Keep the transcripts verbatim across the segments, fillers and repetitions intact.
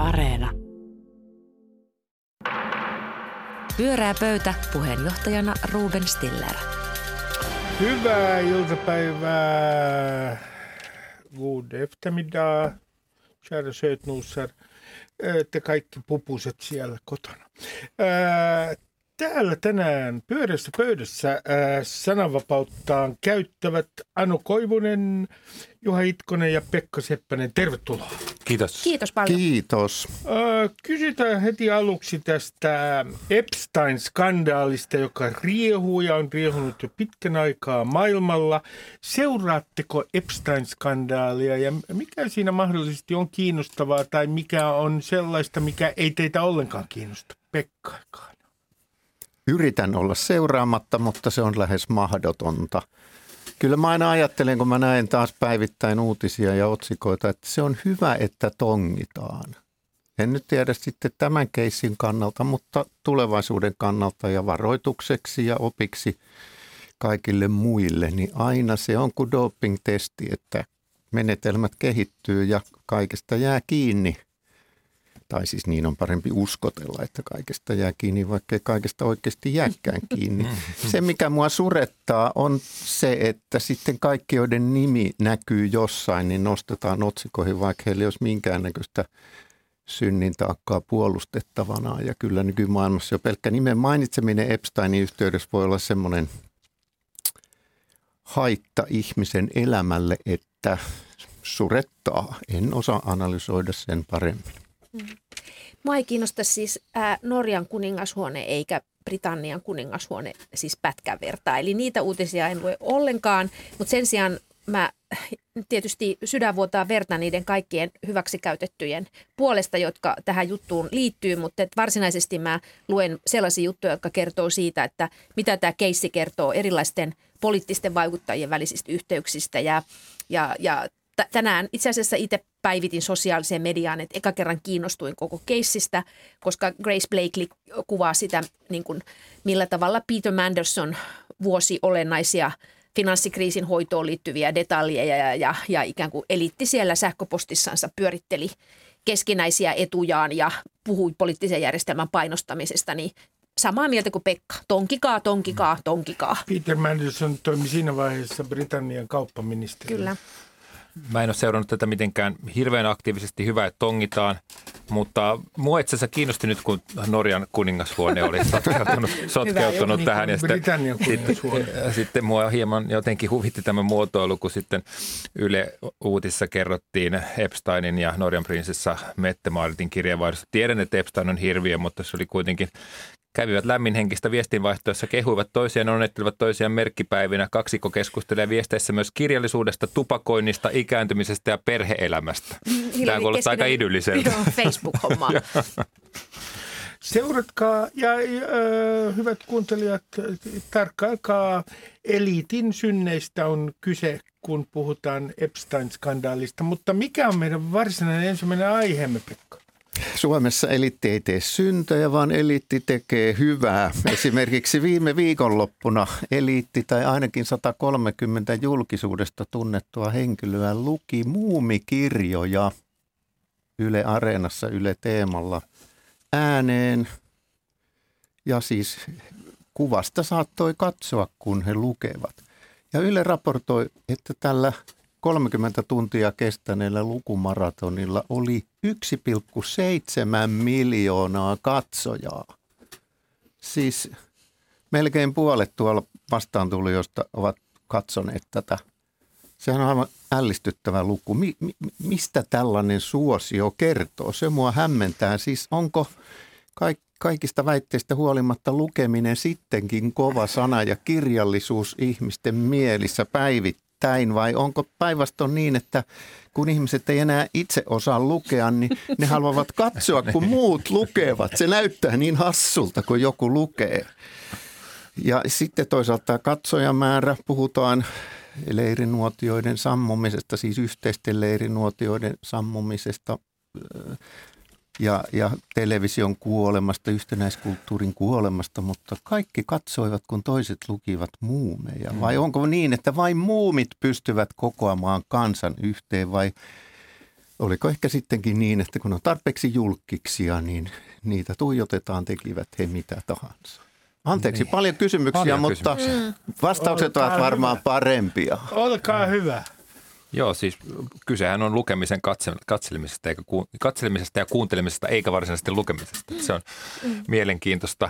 Areena. Pyörää pöytä, puheenjohtajana Ruben Stiller. Hyvää iltapäivää. God eftermiddag, kära sötnosar. Te kaikki pupuset siellä kotona. Täällä tänään pyörässä pöydässä sananvapauttaan käyttävät Anu Koivunen, Juha Itkonen ja Pekka Seppänen. Tervetuloa. Kiitos. Kiitos paljon. Kiitos. Kysytään heti aluksi tästä Epstein-skandaalista, joka riehuu ja on riehunut jo pitkän aikaa maailmalla. Seuraatteko Epstein-skandaalia ja mikä siinä mahdollisesti on kiinnostavaa tai mikä on sellaista, mikä ei teitä ollenkaan kiinnosta? Pekkaakaan. Yritän olla seuraamatta, mutta se on lähes mahdotonta. Kyllä mä aina ajattelen, kun mä näen taas päivittäin uutisia ja otsikoita, että se on hyvä, että tongitaan. En nyt tiedä sitten tämän keissin kannalta, mutta tulevaisuuden kannalta ja varoitukseksi ja opiksi kaikille muille, niin aina se on kuin doping-testi, että menetelmät kehittyy ja kaikesta jää kiinni. Tai siis niin on parempi uskotella, että kaikesta jää kiinni, vaikka ei kaikesta oikeasti jääkään kiinni. Se, mikä mua surettaa, on se, että sitten kaikki, joiden nimi näkyy jossain, niin nostetaan otsikoihin, vaikka heillä ei olisi minkäännäköistä synnin taakkaa puolustettavana. Ja kyllä nykymaailmassa jo pelkkä nimen mainitseminen Epsteinin yhteydessä voi olla semmoinen haitta ihmisen elämälle, että surettaa. En osaa analysoida sen paremmin. Mua ei kiinnosta siis ää, Norjan kuningashuone eikä Britannian kuningashuone siis pätkän vertaa. Eli niitä uutisia en lue ollenkaan, mutta sen sijaan mä tietysti sydän vuotaa verta niiden kaikkien hyväksikäytettyjen puolesta, jotka tähän juttuun liittyy, mutta varsinaisesti mä luen sellaisia juttuja, jotka kertoo siitä, että mitä tämä keissi kertoo erilaisten poliittisten vaikuttajien välisistä yhteyksistä ja, ja, ja tänään itse asiassa itse päivitin sosiaaliseen mediaan, että eka kerran kiinnostuin koko keissistä, koska Grace Blakely kuvaa sitä, niin kuin, millä tavalla Peter Mandelson vuosi olennaisia finanssikriisin hoitoon liittyviä detaljeja ja, ja, ja ikään kuin eliitti siellä sähköpostissansa pyöritteli keskinäisiä etujaan ja puhui poliittisen järjestelmän painostamisesta, niin samaa mieltä kuin Pekka. Tonkikaa, tonkikaa, tonkikaa. Peter Mandelson toimi siinä vaiheessa Britannian kauppaministeri. Kyllä. Mä en ole seurannut tätä mitenkään hirveän aktiivisesti, hyvä, että tongitaan, mutta mua itse asiassa kiinnosti nyt, kun Norjan kuningashuone oli sotkeutunut, sotkeutunut hyvä, tähän. Niin ja Britannian kuningashuone. Sitten, sitten mua hieman jotenkin huvitti tämä muotoilu, kun sitten Yle Uutisissa kerrottiin Epsteinin ja Norjan prinsessa Mette-Maaritin kirjeenvaihdosta. Tiedän, että Epstein on hirviö, mutta se oli kuitenkin... Kävivät lämminhenkistä viestinvaihtoissa, kehuivat toisiaan, onnettelivat toisiaan merkkipäivinä. Kaksikko keskustelee viesteissä myös kirjallisuudesta, tupakoinnista, ikääntymisestä ja perhe-elämästä. Tämä kuulostaa aika idylliseltä. Joo, Facebook-hommaa. Seuratkaa ja äh, hyvät kuuntelijat, tarkkailkaa. Eliitin synneistä on kyse, kun puhutaan Epstein-skandaalista. Mutta mikä on meidän varsinainen ensimmäinen aiheemme, Pekka? Suomessa eliitti ei tee syntöjä, vaan eliitti tekee hyvää. Esimerkiksi viime viikonloppuna eliitti tai ainakin sata kolmekymmentä julkisuudesta tunnettua henkilöä luki muumikirjoja Yle Areenassa, Yle Teemalla ääneen. Ja siis kuvasta saattoi katsoa, kun he lukevat. Ja Yle raportoi, että tällä kolmekymmentä tuntia kestäneellä lukumaratonilla oli yksi pilkku seitsemän miljoonaa katsojaa. Siis melkein puolet tuolla vastaantulijoista ovat katsoneet tätä. Sehän on aivan ällistyttävä luku. Mi- mi- mistä tällainen suosio kertoo? Se mua hämmentää. Siis onko kaik- kaikista väitteistä huolimatta lukeminen sittenkin kova sana ja kirjallisuus ihmisten mielissä päivittäin? Vai onko päinvastoin niin, että kun ihmiset ei enää itse osaa lukea, niin ne haluavat katsoa, kun muut lukevat. Se näyttää niin hassulta, kun joku lukee. Ja sitten toisaalta katsojamäärä, puhutaan leirinuotioiden sammumisesta, siis yhteisten leirinuotioiden sammumisesta ja, ja television kuolemasta, yhtenäiskulttuurin kuolemasta, mutta kaikki katsoivat, kun toiset lukivat muumeja. Vai onko niin, että vain muumit pystyvät kokoamaan kansan yhteen vai oliko ehkä sittenkin niin, että kun on tarpeeksi julkkiksia, niin niitä tuijotetaan, tekivät he mitä tahansa. Anteeksi, niin. paljon kysymyksiä, paljon mutta kysymyksiä. Vastaukset Olkaa ovat varmaan hyvä. parempia. Olkaa hyvä. Joo, siis kysehän on lukemisen katselemisesta, eikä ku, katselemisesta ja kuuntelemisesta, eikä varsinaisesti lukemisesta. Se on mm. mielenkiintoista.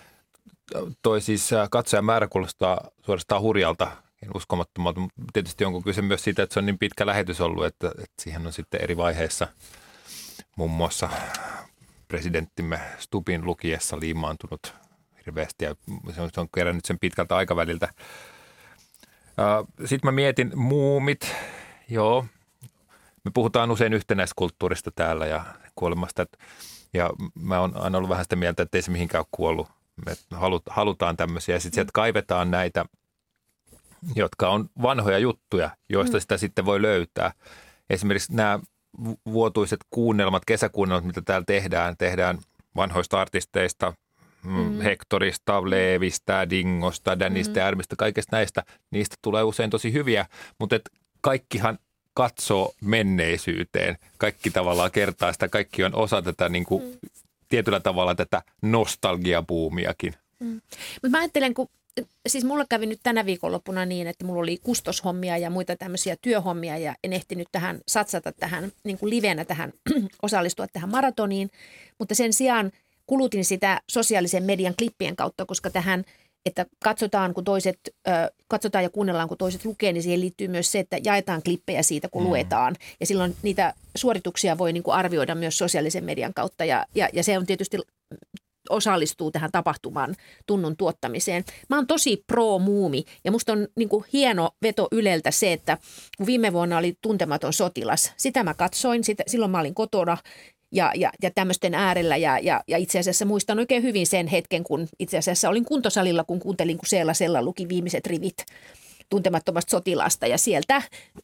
Toi siis katsojan määrä kuulostaa suorastaan hurjalta, uskomattomalta. Tietysti onko kyse myös siitä, että se on niin pitkä lähetys ollut, että, että siihen on sitten eri vaiheissa muun muassa presidenttimme Stubbin lukiessa liimaantunut hirveästi ja se on, se on kerännyt sen pitkältä aikaväliltä. Sitten mä mietin muumit. Joo, me puhutaan usein yhtenäiskulttuurista täällä ja kuolemasta. Ja mä oon aina ollut vähän sitä mieltä, että ei se mihinkään kuollut. Me halutaan tämmöisiä. Ja sitten sieltä kaivetaan näitä, jotka on vanhoja juttuja, joista sitä sitten voi löytää. Esimerkiksi nämä vuotuiset kuunnelmat, kesäkuunnelmat, mitä täällä tehdään, tehdään vanhoista artisteista, mm. Hectorista, Leevistä, Dingosta, Dannystä ja Ärmistä, kaikista näistä. Niistä tulee usein tosi hyviä, mutta et kaikkihan katsoo menneisyyteen. Kaikki tavallaan kertaa sitä, kaikki on osa tätä niin kuin, mm. tietyllä tavalla tätä nostalgiabuumiakin. Mm. Mutta mä ajattelen, kun siis mulla kävi nyt tänä viikonloppuna niin, että mulla oli kustoshommia ja muita tämmöisiä työhommia ja en ehtinyt tähän satsata tähän niin kuin livenä tähän osallistua tähän maratoniin, mutta sen sijaan kulutin sitä sosiaalisen median klippien kautta, koska tähän, että katsotaan, kun toiset, äh, katsotaan ja kuunnellaan, kun toiset lukee, niin siihen liittyy myös se, että jaetaan klippejä siitä, kun mm. luetaan. Ja silloin niitä suorituksia voi niin kuin arvioida myös sosiaalisen median kautta ja, ja, ja se on tietysti osallistuu tähän tapahtuman tunnun tuottamiseen. Mä oon tosi pro-muumi ja musta on niin kuin hieno veto Yleltä se, että kun viime vuonna oli Tuntematon sotilas, sitä mä katsoin, sitä, silloin mä olin kotona ja, ja, ja tämmöisten äärellä ja, ja, ja itse asiassa muistan oikein hyvin sen hetken, kun itse asiassa olin kuntosalilla, kun kuuntelin, kun Seela Sella luki viimeiset rivit Tuntemattomasta sotilasta ja sieltä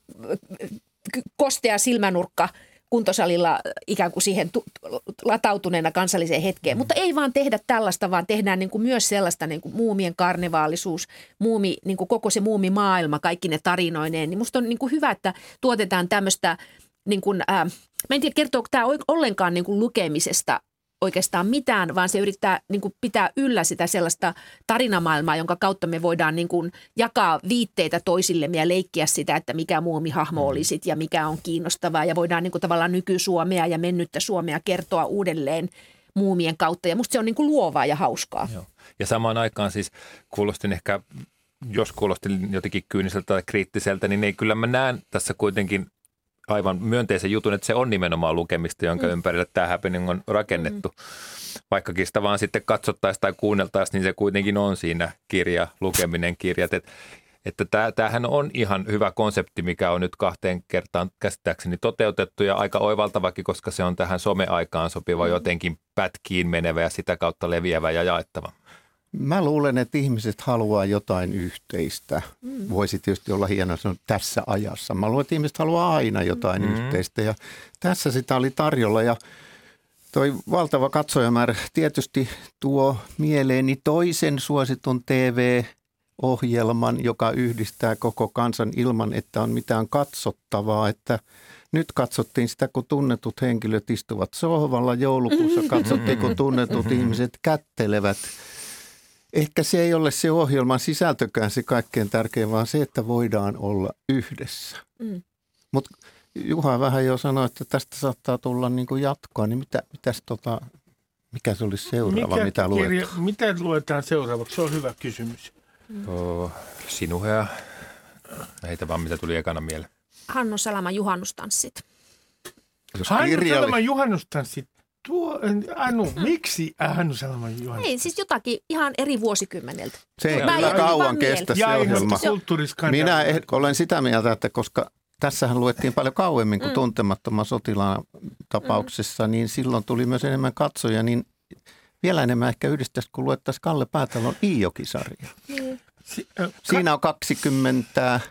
kostea silmänurkka kuntosalilla ikään kuin siihen tu- latautuneena kansalliseen hetkeen. Mm. Mutta ei vaan tehdä tällaista, vaan tehdään niin kuin myös sellaista niin kuin muumien karnevaalisuus, muumi, niin kuin koko se muumimaailma, kaikki ne tarinoineen. Niin musta on niin kuin hyvä, että tuotetaan tämmöistä, niin kuin, ää, mä en tiedä kertooko tämä ollenkaan niin kuin lukemisesta oikeastaan mitään, vaan se yrittää niin kuin pitää yllä sitä sellaista tarinamaailmaa, jonka kautta me voidaan niin kuin jakaa viitteitä toisillemme ja leikkiä sitä, että mikä muumihahmo olisit ja mikä on kiinnostavaa. Ja voidaan niin kuin tavallaan nyky-Suomea ja mennyttä Suomea kertoa uudelleen muumien kautta. Ja musta se on niin kuin luovaa ja hauskaa. Joo. Ja samaan aikaan siis kuulostin ehkä, jos kuulostin jotenkin kyyniseltä tai kriittiseltä, niin ei kyllä mä näen tässä kuitenkin aivan myönteisen jutun, että se on nimenomaan lukemista, jonka mm. ympärille tämä happening on rakennettu. Mm. Vaikkakin sitä vaan sitten katsottaisiin tai kuunneltaisiin, niin se kuitenkin on siinä kirja, lukeminen, kirjat. Et, että tämä, tämähän on ihan hyvä konsepti, mikä on nyt kahteen kertaan käsittääkseni toteutettu ja aika oivaltavakin, koska se on tähän some-aikaan sopiva mm. jotenkin pätkiin menevä ja sitä kautta leviävä ja jaettava. Mä luulen, että ihmiset haluaa jotain yhteistä. Mm. Voisi tietysti olla hienoa sanoa tässä ajassa. Mä luulen, että ihmiset haluaa aina jotain mm. yhteistä ja tässä sitä oli tarjolla. Ja toi valtava katsojamäärä tietysti tuo mieleeni toisen suositun T V-ohjelman, joka yhdistää koko kansan ilman, että on mitään katsottavaa. Että nyt katsottiin sitä, kun tunnetut henkilöt istuvat sohvalla. Joulukuussa katsottiin, kun tunnetut ihmiset kättelevät. Ehkä se ei ole se ohjelman sisältökään se kaikkein tärkein, vaan se, että voidaan olla yhdessä. Mm. Mutta Juha vähän jo sanoi, että tästä saattaa tulla niin kuin jatkoa, niin mitä, mitäs tota, mikä se olisi seuraava, mikä mitä luetaan? Kirja, mitä luetaan seuraavaksi? Se on hyvä kysymys. Mm. Oh, Sinuhea. Heitä vaan, mitä tuli ekana mieleen. Hannu Salaman juhannustanssit. Hannu Salaman juhannustanssit. Tuo, Anu, miksi Hannu Salaman juhannustanssit? Ei, siis jotakin ihan eri vuosikymmeneltä. Se ei kyllä kauan kestä se ohjelma. Minä olen sitä mieltä, että koska tässähän luettiin paljon kauemmin kuin mm. Tuntemattoman sotilaan tapauksessa, mm. niin silloin tuli myös enemmän katsoja, niin vielä enemmän ehkä yhdistäisi, kun luettaisiin Kalle Päätalon Iijoki-sarja. Mm. Si- äh, Siinä on kaksikymmentä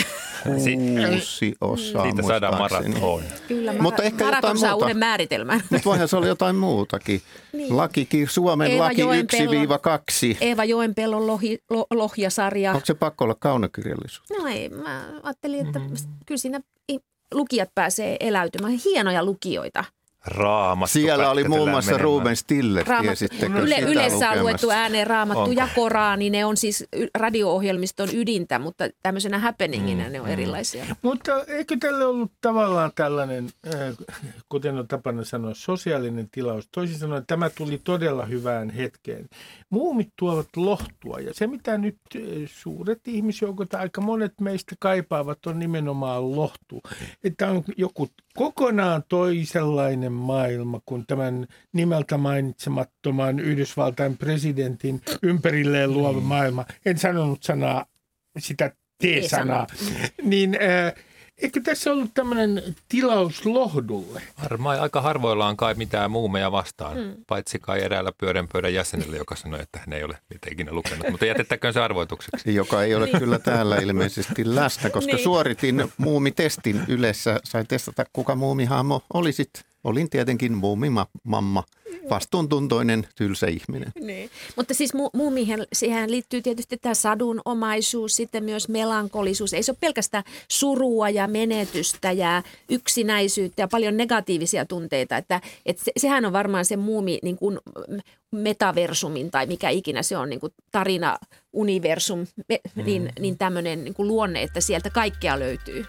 kuusi osaa. Siitä saadaan maraton. Kyllä, mara- mutta ehkä maraton saa uuden määritelmän. Mutta voihan se olla jotain muutakin. Niin. Laki, Suomen Eeva laki yksi kaksi. Eeva Joenpellon lohi, lo, lohjasarja. Onko se pakko olla kaunokirjallisuus? No ei, mä ajattelin, että mm-hmm. kyllä siinä lukijat pääsee eläytymään. Hienoja lukijoita. Raamattu. Siellä oli muun muassa menemään. Ruben Stiller, Raamattu. tiesittekö Yle, sitä Ylessä on lukemassa? luettu ääneen Raamattu Onko? ja Koraani, ne on siis radio-ohjelmiston ydintä, mutta tämmöisenä happeninginä mm, ne on mm. erilaisia. Mutta eikö tälle ollut tavallaan tällainen, äh, kuten on tapana sanoa, sosiaalinen tilaus? Toisin sanoen tämä tuli todella hyvään hetkeen. Muumit tuovat lohtua ja se mitä nyt äh, suuret ihmisjoukot, aika monet meistä kaipaavat on nimenomaan lohtu. Että on joku kokonaan toisenlainen maailma kuin tämän nimeltä mainitsemattoman Yhdysvaltain presidentin ympärilleen luova maailma. En sanonut sanaa, sitä T-sanaa. Niin äh, eikö tässä ollut tämmöinen tilaus lohdulle? Varmaan aika harvoilla on kai mitään muumeja vastaan, mm. paitsi kai eräällä pyörän pöydän jäsenellä, joka sanoi, että hän ei ole niitä ikinä lukenut. Mutta jätettäköön se arvoitukseksi. Joka ei ole kyllä täällä ilmeisesti läsnä, koska Niin. suoritin muumitestin Ylessä. Sain testata, kuka muumihahmo olisit. Olin tietenkin muumimamma, vastuuntuntoinen, tylsä ihminen. Niin. Mutta siis mu- muumiin siihen liittyy tietysti tämä sadunomaisuus, sitten myös melankolisuus. Ei se ole pelkästään surua ja menetystä ja yksinäisyyttä ja paljon negatiivisia tunteita. Että, et se, sehän on varmaan se muumi niin kuin metaversumin tai mikä ikinä se on, niin kuin tarina, universum, me, mm. niin, niin tämmöinen niin kuin luonne, että sieltä kaikkea löytyy.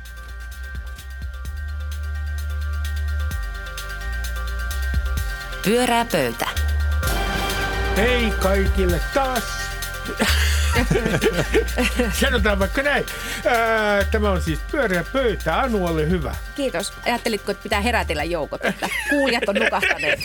Pyörää pöytä. Hei kaikille taas. Sanotaan vaikka näin. Ää, Tämä on siis Pyöreä pöytä. Anu, ole hyvä. Kiitos. Ajattelitko, että pitää herätellä joukot, että kuulijat on nukahtaneet?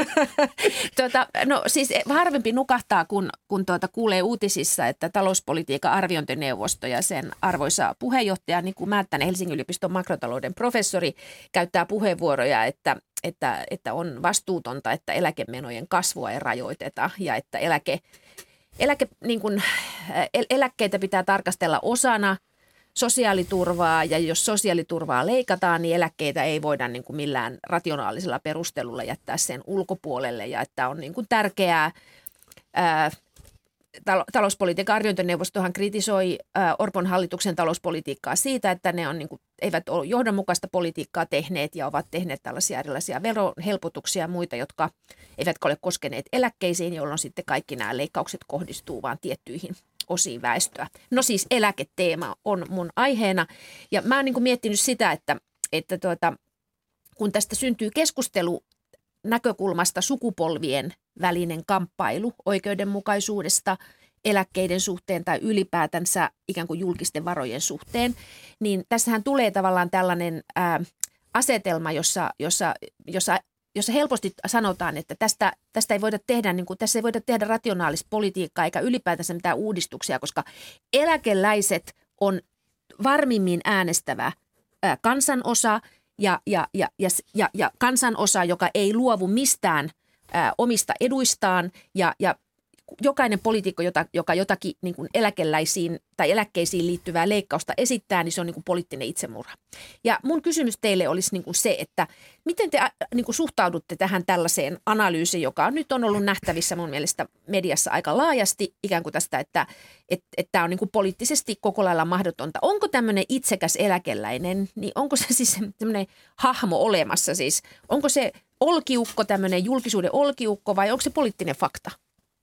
tuota, no siis harvempi nukahtaa, kun, kun tuota, kuulee uutisissa, että talouspolitiikan arviointineuvosto ja sen arvoisa puheenjohtaja, niin kuin Määttänen, Helsingin yliopiston makrotalouden professori, käyttää puheenvuoroja, että Että, että on vastuutonta, että eläkemenojen kasvua ei rajoiteta ja että eläke, eläke, niin kuin, el, eläkkeitä pitää tarkastella osana sosiaaliturvaa ja jos sosiaaliturvaa leikataan, niin eläkkeitä ei voida niin kuin millään rationaalisella perustelulla jättää sen ulkopuolelle ja että on niin kuin tärkeää. Ää, Talouspolitiikan arviointineuvostohan kritisoi ää, Orpon hallituksen talouspolitiikkaa siitä, että ne on, niin kuin, eivät ole johdonmukaista politiikkaa tehneet ja ovat tehneet tällaisia erilaisia verohelpotuksia ja muita, jotka eivät ole koskeneet eläkkeisiin, jolloin sitten kaikki nämä leikkaukset kohdistuu vain tiettyihin osiin väestöä. No siis eläketeema on mun aiheena ja mä oon niin kuin miettinyt sitä, että, että tuota, kun tästä syntyy keskustelu näkökulmasta sukupolvien välinen kamppailu oikeudenmukaisuudesta eläkkeiden suhteen tai ylipäätänsä ikään kuin julkisten varojen suhteen, niin tässähän tulee tavallaan tällainen ää, asetelma, jossa, jossa, jossa, jossa helposti sanotaan, että tästä, tästä ei voida tehdä, niin kuin, tässä ei voida tehdä rationaalista politiikkaa eikä ylipäätänsä mitään uudistuksia, koska eläkeläiset on varmimmin äänestävä ää, kansanosa, Ja, ja, ja, ja, ja, ja kansanosa, joka ei luovu mistään ää, omista eduistaan ja, ja jokainen poliitikko, jota, joka jotakin niin kuin eläkeläisiin tai eläkkeisiin liittyvää leikkausta esittää, niin se on niin kuin poliittinen itsemurha. Ja mun kysymys teille olisi niin kuin se, että miten te niin kuin suhtaudutte tähän tällaiseen analyysiin, joka on nyt on ollut nähtävissä mun mielestä mediassa aika laajasti ikään kuin tästä, että että tämä on niin kuin poliittisesti koko lailla mahdotonta. Onko tämmöinen itsekäs eläkeläinen, niin onko se siis tämmöinen hahmo olemassa siis? Onko se olkiukko, tämmöinen julkisuuden olkiukko vai onko se poliittinen fakta?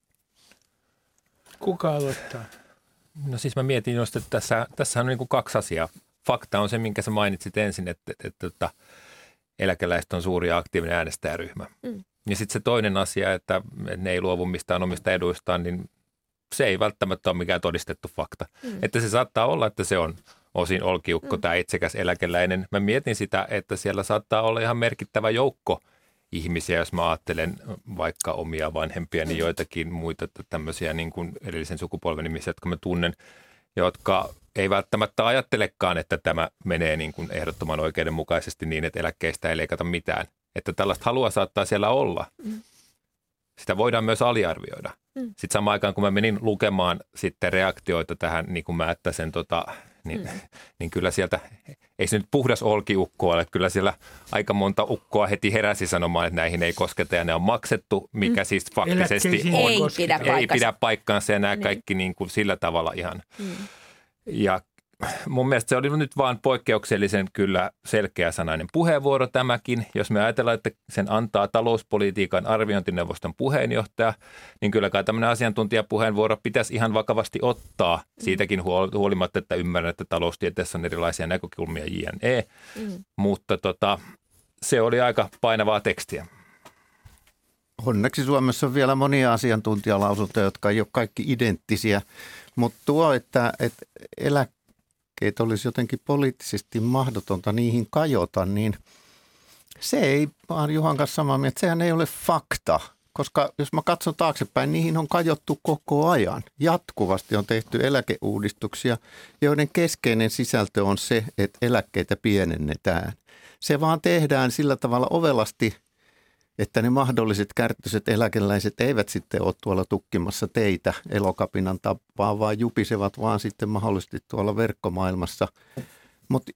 Kuka aloittaa? No siis mä mietin just, että tässä, tässä on niin kuin kaksi asiaa. Fakta on se, minkä sä mainitsit ensin, että, että, että, että eläkeläiset on suuri ja aktiivinen äänestäjäryhmä. Mm. Ja sitten se toinen asia, että ne ei luovu mistään omista eduistaan, niin se ei välttämättä ole mikään todistettu fakta. Mm. Että se saattaa olla, että se on osin olkiukko mm. tai itsekäs eläkeläinen. Mä mietin sitä, että siellä saattaa olla ihan merkittävä joukko ihmisiä, jos mä ajattelen vaikka omia vanhempia, niin joitakin muita tämmöisiä niin kuin edellisen sukupolven ihmisiä, jotka mä tunnen, jotka ei välttämättä ajattelekaan, että tämä menee niin kuin ehdottoman oikeudenmukaisesti niin, että eläkkeistä ei leikata mitään. Että tällaista halua saattaa siellä olla. Sitä voidaan myös aliarvioida. Sitten samaan aikaan, kun mä menin lukemaan sitten reaktioita tähän, niin kuin mä että sen tota, niin, mm. niin kyllä sieltä, ei se nyt puhdas olkiukko ole, että kyllä siellä aika monta ukkoa heti heräsi sanomaan, että näihin ei kosketa ja ne on maksettu, mikä mm. siis faktisesti on, ei pidä, ei pidä paikkaansa ja nämä niin. kaikki niin kuin sillä tavalla ihan. Mm. Ja mun mielestä se oli nyt vaan poikkeuksellisen kyllä selkeäsanainen puheenvuoro tämäkin. Jos me ajatellaan, että sen antaa talouspolitiikan arviointineuvoston puheenjohtaja, niin kyllä kai tämmöinen asiantuntijapuheenvuoro pitäisi ihan vakavasti ottaa. Siitäkin huolimatta, että ymmärrän, että taloustieteessä on erilaisia näkökulmia jne. Mm. Mutta tota, se oli aika painavaa tekstiä. Onneksi Suomessa on vielä monia asiantuntijalausuntoja, jotka ei ole kaikki identtisiä, mutta tuo, että, että eläkkeet olisi jotenkin poliittisesti mahdotonta niihin kajota, niin se ei, vaan Juhan kanssa samaa mieltä, sehän ei ole fakta, koska jos mä katson taaksepäin, niihin on kajottu koko ajan. Jatkuvasti on tehty eläkeuudistuksia, joiden keskeinen sisältö on se, että eläkkeitä pienennetään. Se vaan tehdään sillä tavalla ovelasti, että ne mahdolliset kärttöiset eläkeläiset eivät sitten ole tuolla tukkimassa teitä Elokapinan tapaan, vaan jupisevat vaan sitten mahdollisesti tuolla verkkomaailmassa. Mutta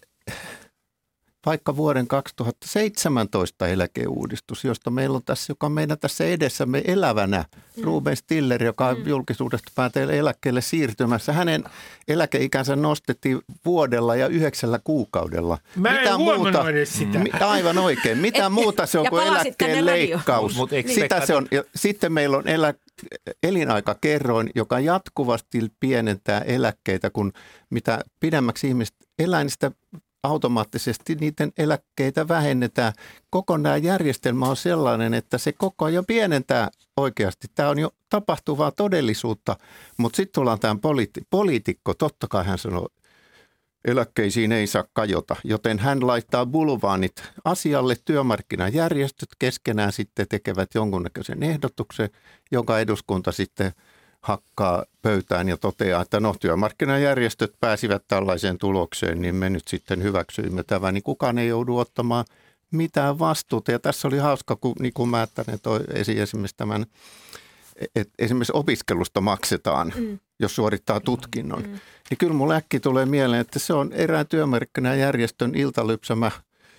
vaikka vuoden kaksituhattaseitsemäntoista eläkeuudistus, josta meillä on tässä, joka on meidän tässä edessämme elävänä, mm. Ruben Stiller, joka on mm. julkisuudesta päätellen eläkkeelle siirtymässä. Hänen eläkeikänsä nostettiin vuodella ja yhdeksällä kuukaudella. Mä Mitä en muuta, edes sitä. Mi, aivan oikein. Mitä Et, muuta se on kuin eläkkeen leikkaus? Mut, mut sitä se on. Ja sitten meillä on elä, elinaikakerroin, joka jatkuvasti pienentää eläkkeitä, kun mitä pidemmäksi ihmiset elää, niin sitä automaattisesti niiden eläkkeitä vähennetään. Kokonaan järjestelmä on sellainen, että se koko ajan pienentää oikeasti. Tämä on jo tapahtuvaa todellisuutta, mutta sitten tullaan tämän poliitti- poliitikko. Totta kai hän sanoo, eläkkeisiin ei saa kajota, joten hän laittaa bulvaanit asialle. Työmarkkinajärjestöt keskenään sitten tekevät jonkunnäköisen ehdotuksen, jonka eduskunta sitten hakkaa pöytään ja toteaa, että no työmarkkinajärjestöt pääsivät tällaiseen tulokseen, niin me nyt sitten hyväksyimme tämän, niin kukaan ei joudu ottamaan mitään vastuuta. Ja tässä oli hauska, kun Niku Määttänen toi esiin esimerkiksi tämän, että esimerkiksi opiskelusta maksetaan, mm. jos suorittaa tutkinnon. Mm. Niin kyllä mulle äkki tulee mieleen, että se on erään työmarkkinajärjestön iltalypsämä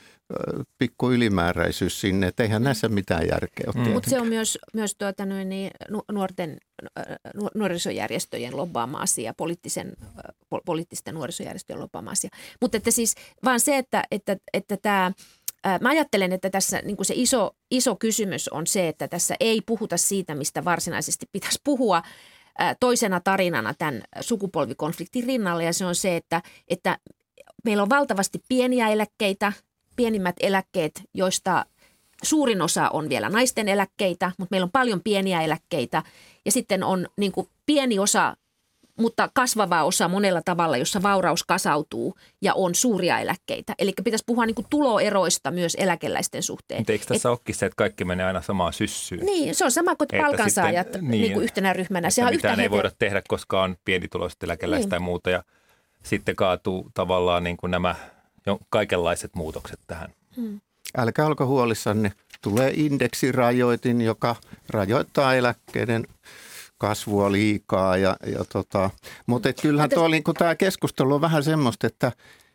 pikku ylimääräisyys sinne, että eihän näissä mitään järkeä ole. Mm. Mutta se on myös, myös tuota, niin, nuorten nu, nuorisojärjestöjen lobbaama asia, poliittisen, po, poliittisten nuorisojärjestöjen lobbaama asia. Mutta että siis vaan se, että, että, että tämä, mä ajattelen, että tässä niin kuin se iso, iso kysymys on se, että tässä ei puhuta siitä, mistä varsinaisesti pitäisi puhua toisena tarinana tämän sukupolvikonfliktin rinnalla, ja se on se, että, että meillä on valtavasti pieniä eläkkeitä, pienimmät eläkkeet, joista suurin osa on vielä naisten eläkkeitä, mutta meillä on paljon pieniä eläkkeitä ja sitten on niin kuin pieni osa, mutta kasvava osa monella tavalla, jossa vauraus kasautuu ja on suuria eläkkeitä. Eli pitäisi puhua niin kuin tuloeroista myös eläkeläisten suhteen. Mutta eikö tässä olekin se, että kaikki menee aina samaan syssyyn? Niin, se on sama kuin palkansaajat sitten, niin, niin kuin yhtenä ryhmänä. Että mitään ei voida tehdä, koska on pienituloiset eläkeläiset niin. tai muuta ja sitten kaatuu tavallaan niin kuin nämä kaikenlaiset muutokset tähän. Hmm. Älkää olko huolissanne. Tulee indeksirajoitin, joka rajoittaa eläkkeiden kasvua liikaa. Ja, ja tota. Mutta kyllähän tuo, niin tämä keskustelu on vähän semmoista, että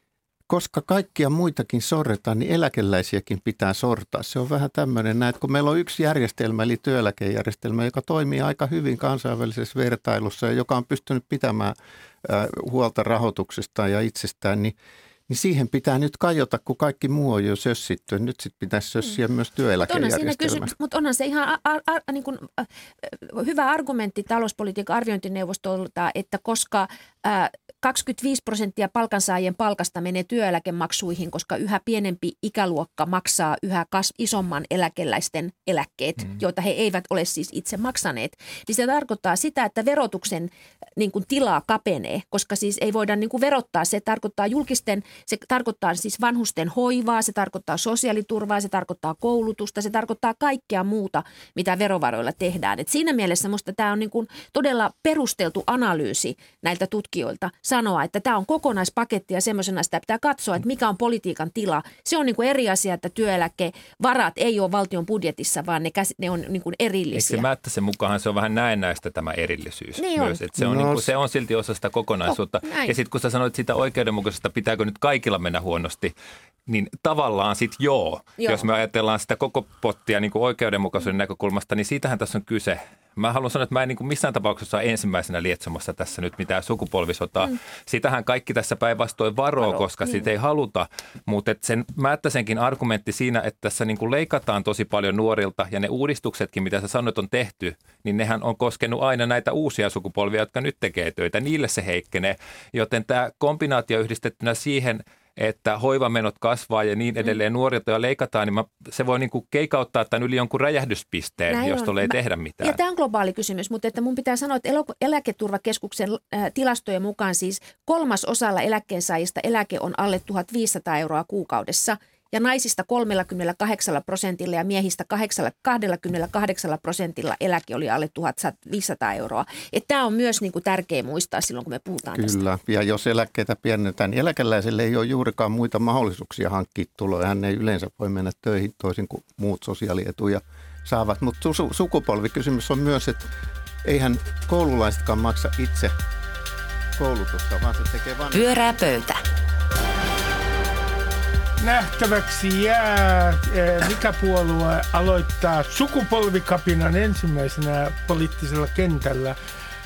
koska kaikkia muitakin sorretaan, niin eläkeläisiäkin pitää sortaa. Se on vähän tämmöinen näin, että kun meillä on yksi järjestelmä, eli työeläkejärjestelmä, joka toimii aika hyvin kansainvälisessä vertailussa ja joka on pystynyt pitämään äh, huolta rahoituksestaan ja itsestään, niin Niin siihen pitää nyt kajota, kun kaikki muu on jo sössitty. Nyt sitten pitäisi sössiä mm. myös työeläkejärjestelmä. Mutta onhan se ihan a, a, a, niin kuin, a, hyvä argumentti talouspolitiikan arviointineuvostolta, että koska a, kaksikymmentäviisi prosenttia palkansaajien palkasta menee työeläkemaksuihin, koska yhä pienempi ikäluokka maksaa yhä kas, isomman eläkeläisten eläkkeet, mm. joita he eivät ole siis itse maksaneet, niin se tarkoittaa sitä, että verotuksen niin kuin, tilaa kapenee, koska siis ei voida niin kuin, verottaa. Se tarkoittaa julkisten, se tarkoittaa siis vanhusten hoivaa, se tarkoittaa sosiaaliturvaa, se tarkoittaa koulutusta, se tarkoittaa kaikkea muuta, mitä verovaroilla tehdään. Et siinä mielessä minusta tämä on niin kuin, todella perusteltu analyysi näiltä tutkijoilta sanoa, että tämä on kokonaispaketti ja semmoisena sitä pitää katsoa, että mikä on politiikan tila. Se on niin kuin eri asia, että työeläkevarat ei ole valtion budjetissa, vaan ne, käs, ne on niin kuin erillisiä. Eikö se Määttäsen mukaan se on vähän näennäistä tämä erillisyys niin myös, että se on, no. niin kuin, se on silti osa sitä kokonaisuutta. Oh, ja sitten kun sä sanoit sitä oikeudenmukaisesta, pitääkö nyt kaikilla mennä huonosti, niin tavallaan sitten joo. joo. Jos me ajatellaan sitä koko pottia niin kuin oikeudenmukaisuuden näkökulmasta, niin siitähän tässä on kyse. Mä haluan sanoa, että mä en niin kuin missään tapauksessa ole ensimmäisenä lietsomassa tässä nyt mitään sukupolvisotaa. Mm. Sitähän kaikki tässä päinvastoin varoo, Varo, koska niin. Siitä ei haluta. Mutta sen Määttäsenkin argumentti siinä, että tässä niin kuin leikataan tosi paljon nuorilta ja ne uudistuksetkin, mitä sä sanoit on tehty, niin nehän on koskenut aina näitä uusia sukupolvia, jotka nyt tekee töitä. Niille se heikkenee, joten tämä kombinaatio yhdistettynä siihen, että hoivamenot kasvaa ja niin edelleen, mm. nuorilta ja leikataan, niin mä, se voi niinku keikauttaa tämän yli jonkun räjähdyspisteen, näin jos tuolla ei mä, tehdä mitään. Ja tämä on globaali kysymys, mutta että mun pitää sanoa, että Eläketurvakeskuksen äh, tilastojen mukaan siis kolmas osalla eläkkeensaajista eläke on alle tuhatviisisataa euroa kuukaudessa ja naisista kolmekymmentäkahdeksan prosentilla ja miehistä kaksikymmentäkahdeksan prosentilla eläke oli alle tuhatviisisataa euroa. Että tämä on myös niin kuin tärkeä muistaa silloin, kun me puhutaan Kyllä. tästä. Kyllä, ja jos eläkkeitä pienennetään, niin eläkeläiselle ei ole juurikaan muita mahdollisuuksia hankkia tuloja. Hän ei yleensä voi mennä töihin toisin kuin muut sosiaalietuja saavat. Mutta su- sukupolvikysymys on myös, että eihän koululaisetkaan maksa itse koulutusta, vaan se tekee vain... Pyörää pöytä. Nähtäväksi jää, mikä puolue aloittaa sukupolvikapinan ensimmäisenä poliittisella kentällä.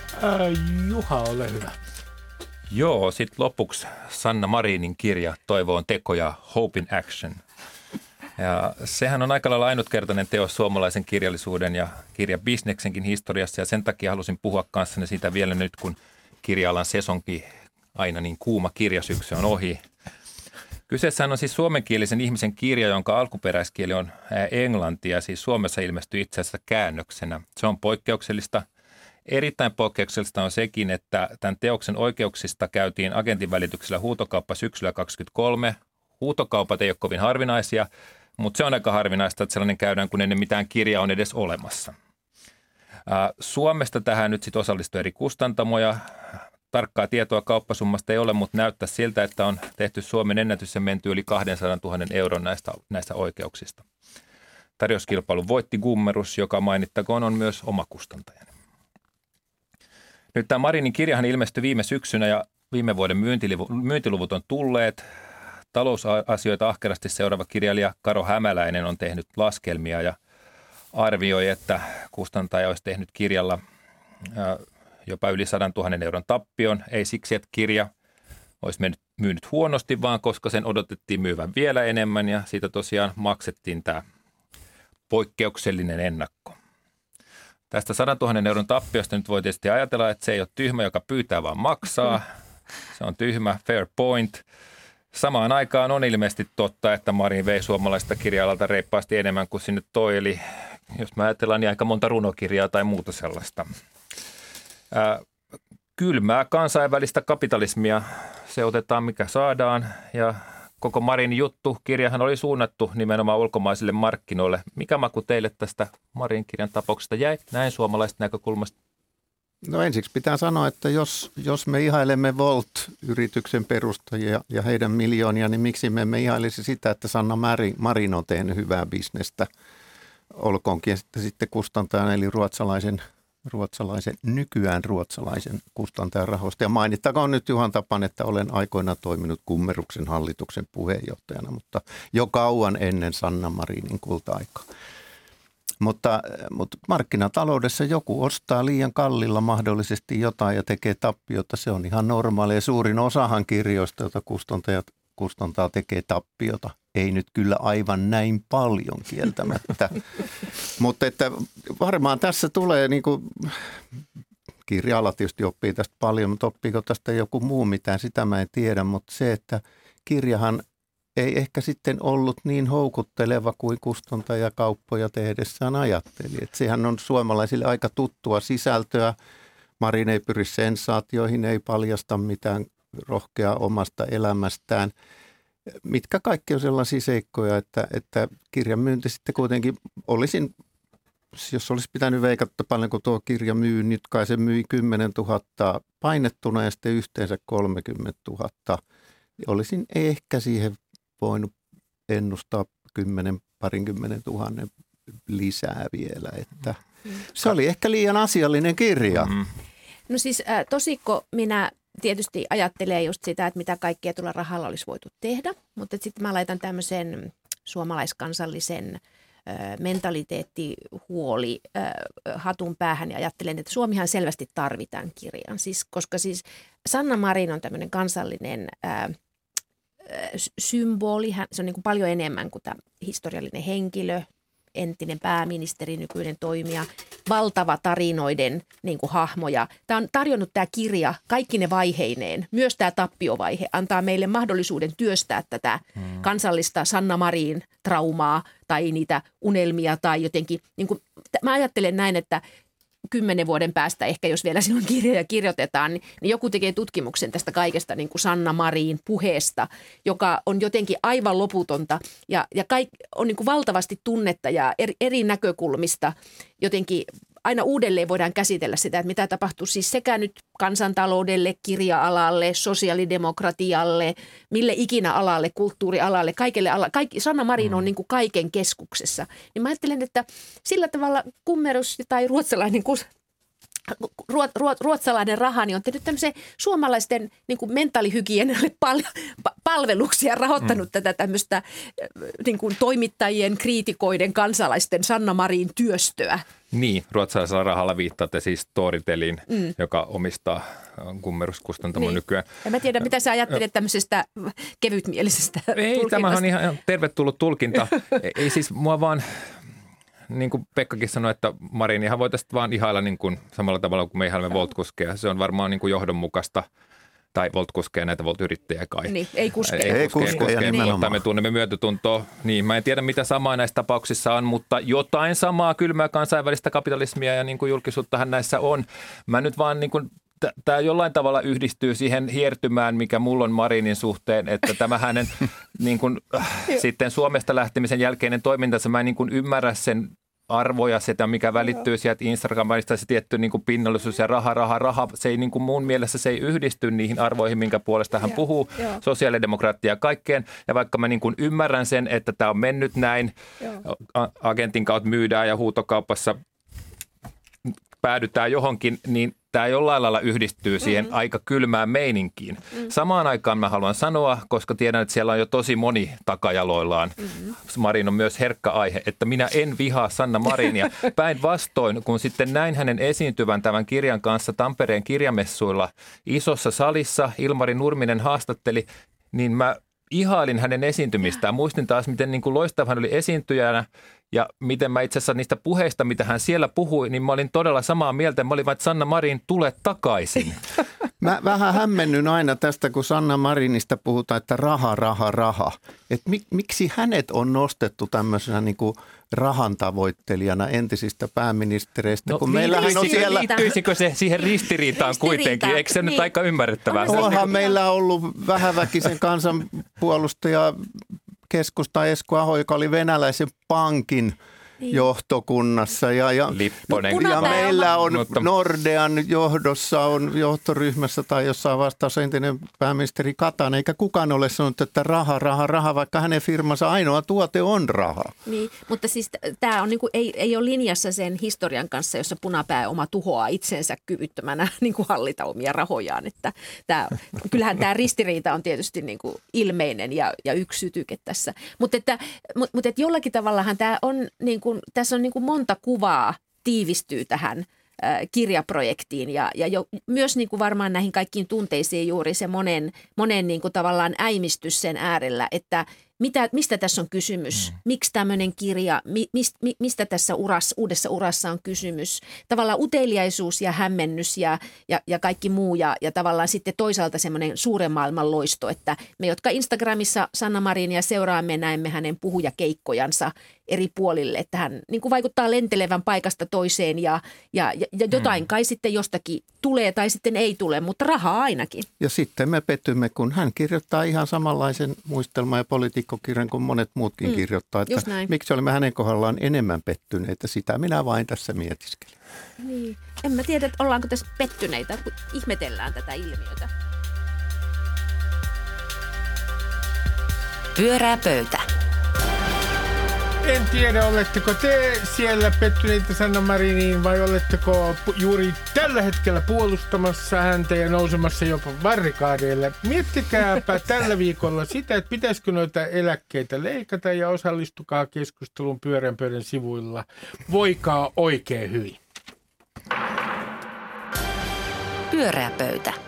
Juha, ole hyvä. Joo, sitten lopuksi Sanna Marinin kirja Toivo on teko ja Hope in Action. Ja sehän on aika lailla ainutkertainen teos suomalaisen kirjallisuuden ja kirjabisneksenkin historiassa ja sen takia halusin puhua kanssanne siitä vielä nyt, kun kirja-alan sesonki aina niin kuuma kirjasyksy on ohi. Kyseessähän on siis suomenkielisen ihmisen kirja, jonka alkuperäiskieli on englanti ja siis Suomessa ilmestyy itse asiassa käännöksenä. Se on poikkeuksellista. Erittäin poikkeuksellista on sekin, että tämän teoksen oikeuksista käytiin agentin välityksellä huutokauppa syksyllä kaksikymmentäkolme. Huutokaupat ei ole kovin harvinaisia, mutta se on aika harvinaista, että sellainen käydään, kun ennen mitään kirjaa on edes olemassa. Suomesta tähän nyt sitten osallistui eri kustantamoja. Tarkkaa tietoa kauppasummasta ei ole, mutta näyttää siltä, että on tehty Suomen ennätys ja menty yli kaksisataa tuhatta euron näistä, näistä oikeuksista. Tarjouskilpailun voitti Gummerus, joka mainittakoon on myös oma kustantajani. Nyt tämä Marinin kirjahan ilmestyi viime syksynä ja viime vuoden myyntiluvut on tulleet. Talousasioita ahkerasti seuraava kirjailija Karo Hämäläinen on tehnyt laskelmia ja arvioi, että kustantaja olisi tehnyt kirjalla jopa yli sadantuhannen euron tappion. Ei siksi, että kirja olisi mennyt, myynyt huonosti, vaan koska sen odotettiin myyvän vielä enemmän ja siitä tosiaan maksettiin tämä poikkeuksellinen ennakko. Tästä sadantuhannen euron tappiosta nyt voi tietysti ajatella, että se ei ole tyhmä, joka pyytää vaan maksaa. Se on tyhmä, fair point. Samaan aikaan on ilmeisesti totta, että Marin vei suomalaista kirja-alalta reippaasti enemmän kuin sinne toi. Eli jos mä ajatellaan, niin aika monta runokirjaa tai muuta sellaista. Ää, kylmää kansainvälistä kapitalismia, se otetaan mikä saadaan ja koko Marinin juttu, kirjahan oli suunnattu nimenomaan ulkomaisille markkinoille. Mikä maku teille tästä Marinin kirjan tapauksesta jäi näin suomalaisesta näkökulmasta? No ensiksi pitää sanoa, että jos, jos me ihailemme Volt-yrityksen perustajia ja heidän miljoonia, niin miksi me emme ihailisi sitä, että Sanna Marin, Marin on tehnyt hyvää bisnestä, olkoonkin sitten, sitten kustantajan eli ruotsalaisen ruotsalaisen, nykyään ruotsalaisen kustantajan rahoista. Ja mainittakoon nyt Juhan Tapan, että olen aikoinaan toiminut Gummeruksen hallituksen puheenjohtajana, mutta jo kauan ennen Sanna Marinin kulta-aikaa. Mutta, mutta markkinataloudessa joku ostaa liian kallilla mahdollisesti jotain ja tekee tappiota. Se on ihan normaalia. Suurin osahan kirjoista, joita kustantajat kustantaa, tekee tappiota. Ei nyt kyllä aivan näin paljon kieltämättä, mutta että varmaan tässä tulee, niin kuin kirja-ala tietysti oppii tästä paljon, mutta oppiiko tästä joku muu mitään, sitä mä en tiedä, mutta se, että kirjahan ei ehkä sitten ollut niin houkutteleva kuin kustantajakauppoja tehdessään ajatteli. Että sehän on suomalaisille aika tuttua sisältöä. Marin ei pyri sensaatioihin, ei paljasta mitään rohkeaa omasta elämästään. Mitkä kaikki on sellaisia seikkoja, että, että kirjan myynti sitten kuitenkin olisin, jos olisi pitänyt veikata paljon, kun tuo kirja myy, nyt kai se myi kymmenen tuhatta painettuna ja sitten yhteensä kolmekymmentätuhatta. Olisin ehkä siihen voinut ennustaa kymmenen, parinkymmenen tuhannen lisää vielä, että se oli ehkä liian asiallinen kirja. Mm-hmm. No siis äh, tosikko minä tietysti ajattelee just sitä, että mitä kaikkea tuolla rahalla olisi voitu tehdä, mutta sitten mä laitan tämmöisen suomalaiskansallisen mentaliteetti, huoli hatun päähän ja ajattelen, että Suomihan selvästi tarvitaan kirjan. Siis, koska siis Sanna Marin on tämmöinen kansallinen ää, symboli, hän, se on niin kuin paljon enemmän kuin tämä historiallinen henkilö, entinen pääministeri, nykyinen toimija, valtava tarinoiden niin kuin hahmoja. Tämä on tarjonnut tämä kirja kaikki ne vaiheineen, myös tämä tappiovaihe, antaa meille mahdollisuuden työstää tätä hmm. kansallista Sanna Marin traumaa tai niitä unelmia tai jotenkin, niin kuin, mä ajattelen näin, että kymmenen vuoden päästä ehkä, jos vielä silloin kirjoja kirjoitetaan, niin, niin joku tekee tutkimuksen tästä kaikesta niin kuin Sanna Marin puheesta, joka on jotenkin aivan loputonta ja, ja kaik, on niin kuin valtavasti tunnetta ja eri, eri näkökulmista jotenkin aina uudelleen voidaan käsitellä sitä, että mitä tapahtuu siis sekä nyt kansantaloudelle, kirja-alalle, sosiaalidemokratialle, mille ikinä alalle, kulttuurialalle, kaikille alalle. Kaikki, Sanna Marin on niin kuin kaiken keskuksessa. Niin mä ajattelen, että sillä tavalla kummerus tai ruotsalainen, ruot, ruot, ruotsalainen raha niin on tehnyt tämmöisen suomalaisten niin kuin mentaalihygienialle pal, palveluksia, rahoittanut mm. tätä tämmöistä niin kuin toimittajien, kriitikoiden, kansalaisten Sanna Marin työstöä. Niin, ruotsalaisella rahalla viittaatte siis Storytelin, mm. joka omistaa kummeruskustantamon niin. nykyään. En mä tiedä, mitä sä ajattelet tämmöisestä kevytmielisestä Ei, tulkinnasta. Tämähän on ihan tervetullut tulkinta. Ei siis mua vaan, niin kuin Pekkakin sanoi, että Marinihan voitaisiin vaan ihailla niin kuin samalla tavalla kuin me ihailemme Volt-kuskeja. Se on varmaan niin kuin johdonmukaista. Tai Volt-kuskeja, näitä Volt-yrittäjiä kai. Niin, ei kuskeja. Ei, ei kuskeja, kuskeja niin. Mutta me tunnemme myötätuntoa. Niin, mä en tiedä, mitä samaa näissä tapauksissa on, mutta jotain samaa kylmää kansainvälistä kapitalismia ja niin kuin julkisuuttahan näissä on. Mä nyt vaan niin kuin, tämä jollain tavalla yhdistyy siihen hiertymään, mikä mulla on Marinin suhteen, että tämä hänen niin kuin, sitten Suomesta lähtemisen jälkeinen toimintansa, mä en niin kuin ymmärrä sen arvoja, sitä mikä välittyy sieltä Instagramista, se tietty niin kuin pinnallisuus ja raha, raha, raha, se ei niin kuin mun mielestä se ei yhdisty niihin arvoihin, minkä puolesta hän puhuu, sosiaalidemokraattia ja kaikkeen. Ja vaikka mä niin kuin ymmärrän sen, että tämä on mennyt näin, a- agentin kautta myydään ja huutokaupassa päädytään johonkin, niin tämä jollain lailla yhdistyy siihen mm-hmm. aika kylmään meininkiin. Mm-hmm. Samaan aikaan mä haluan sanoa, koska tiedän, että siellä on jo tosi moni takajaloillaan. Mm-hmm. Marin on myös herkkä aihe, että minä en vihaa Sanna Marinia. Päinvastoin, kun sitten näin hänen esiintyvän tämän kirjan kanssa Tampereen kirjamessuilla isossa salissa, Ilmari Nurminen haastatteli, niin mä ihailin hänen esiintymistään. Muistin taas, miten niin kuin loistava hän oli esiintyjänä ja miten mä itse asiassa niistä puheista, mitä hän siellä puhui, niin mä olin todella samaa mieltä. Mä olin vain, että Sanna Marin, tule takaisin. Mä vähän hämmennyn aina tästä, kun Sanna Marinista puhutaan, että raha, raha, raha. Et mik, miksi hänet on nostettu tämmöisenä niin kuin rahan tavoittelijana entisistä pääministereistä, no, kun meillähän on siellä... Liittyisikö se siihen ristiriitaan Ristiriita. kuitenkin? Eikö se niin. nyt aika ymmärrettävää? Onhan meillä ollut vähäväkisen kansanpuolustaja keskusta Esko Aho, joka oli venäläisen pankin niin. johtokunnassa ja, ja, ja meillä on mutta... Nordean johdossa on johtoryhmässä tai jossain vastaus entinen pääministeri Katainen, eikä kukaan ole sanonut, että raha, raha, raha, vaikka hänen firmansa ainoa tuote on raha. Niin, mutta siis tämä on niinku, ei, ei ole linjassa sen historian kanssa, jossa punapääoma tuhoaa itsensä kyvyttömänä niinku hallita omia rahojaan. Että tää, kyllähän tämä ristiriita on tietysti niinku ilmeinen ja, ja yksi sytyke tässä, mutta että, mut, mut et jollakin tavallahan tämä on niinku Kun tässä on niin kuin monta kuvaa tiivistyy tähän äh, kirjaprojektiin ja, ja jo, myös niin kuin varmaan näihin kaikkiin tunteisiin juuri se monen, monen niin kuin tavallaan äimistys sen äärellä, että mitä, mistä tässä on kysymys, mm. miksi tämmöinen kirja, mi, mist, mi, mistä tässä uras, uudessa urassa on kysymys. Tavallaan uteliaisuus ja hämmennys ja, ja, ja kaikki muu ja, ja tavallaan sitten toisaalta semmoinen suuren maailman loisto, että me, jotka Instagramissa Sanna Marinia seuraamme, näemme hänen puhujakeikkojansa eri puolille, että hän niin kuin vaikuttaa lentelevän paikasta toiseen ja, ja, ja jotain mm. kai sitten jostakin tulee tai sitten ei tule, mutta rahaa ainakin. Ja sitten me petymme, kun hän kirjoittaa ihan samanlaisen muistelma- ja politiikkokirjan kuin monet muutkin mm. kirjoittaa, että miksi olemme hänen kohdallaan enemmän pettyneitä, sitä minä vain tässä mietiskelin. Niin. En mä tiedä, että ollaanko tässä pettyneitä, kun ihmetellään tätä ilmiötä. Pyörää pöytä. En tiedä, oletteko te siellä pettyneitä Sanna Mariniin vai oletteko juuri tällä hetkellä puolustamassa häntä ja nousemassa jopa barrikaadeille. Miettikääpä tällä viikolla sitä, että pitäisikö noita eläkkeitä leikata ja osallistukaa keskustelun Pyöreän pöydän sivuilla. Voikaa oikein hyvin. Pyöreä pöytä.